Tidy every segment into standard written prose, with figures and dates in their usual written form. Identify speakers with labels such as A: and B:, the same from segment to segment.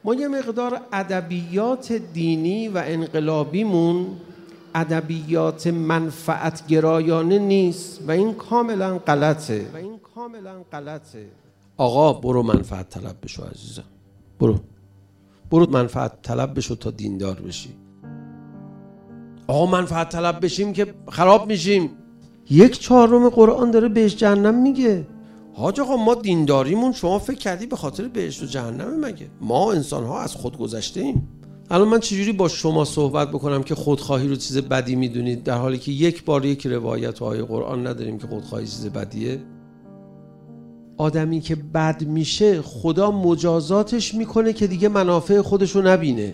A: ما یه مقدار ادبیات دینی و انقلابیمون ادبیات منفعت گرایانه نیست و این کاملا غلطه. آقا برو منفعت طلب بشو عزیزم، برو منفعت طلب بشو تا دیندار بشی. آقا منفعت طلب بشیم که خراب میشیم. 1/4 قرآن داره بهش جهنم میگه. حاج آقا ما دینداریمون شما فکر کردی به خاطر بهشت و جهنم مگه؟ ما انسان ها از خود گذشته ایم. الان من چجوری با شما صحبت بکنم که خودخواهی رو چیز بدی میدونید در حالی که یک بار یک روایت و آیه قرآن نداریم که خودخواهی چیز بدیه؟ آدمی که بد میشه خدا مجازاتش میکنه که دیگه منافع خودشو نبینه.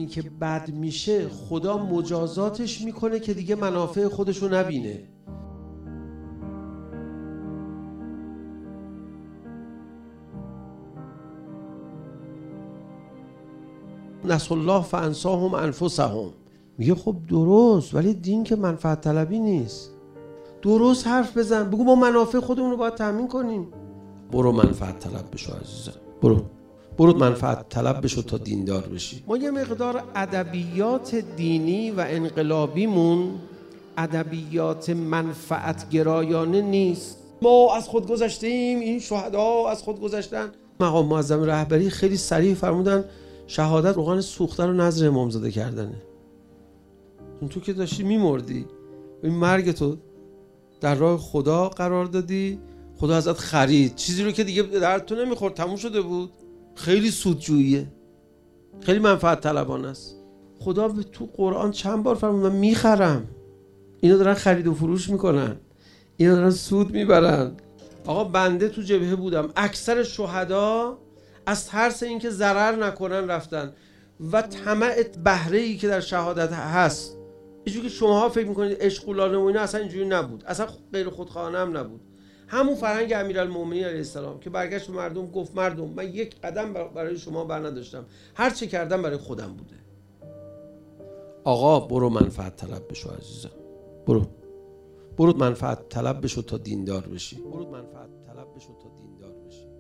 A: نسوا الله فانساهم انفسهم. میگه خب درست، ولی دین که منفعت طلبی نیست. درست حرف بزن، بگو ما منافع خودمون رو باید تامین کنیم. برو منفعت طلب بشو عزیزم، برو منفعت طلب بشو تا دیندار بشی. ما یه مقدار ادبیات دینی و انقلابیمون ادبیات منفعت گرایانه نیست. ما از خود گذشتیم، این شهدا از خد گذشتن. مقام معظم رهبری خیلی صریح فرمودن شهادت روغن سوخته رو نذر امامزاده کردنه. تو که داشتی میمردی، این مرگ تو در راه خدا قرار دادی، خدا ازت خرید چیزی رو که دیگه درد تو نمیخورد، تموم شده بود. خیلی سودجوییه، خیلی منفعت طلبانه است. خدا تو قرآن چند بار فرمود من میخرم. اینا دارن خرید و فروش میکنن، اینا دارن سود میبرن. آقا بنده تو جبهه بودم، اکثر شهدا از ترس اینکه ضرر نکنن رفتن و طمع بهره‌ای که در شهادت هست. اینجوری که شماها فکر میکنید عشق و لاله و اینا، اصلا اینجوری نبود، اصلا غیر خودخواهانه هم نبود. همون فرهنگ امیرالمومنین علیه السلام که برگشت به مردم گفت مردم من یک قدم برای شما بر نداشتم، هر چه کردم برای خودم بوده. آقا برو منفعت طلب بشو عزیزم، برو منفعت طلب بشو تا دیندار بشی.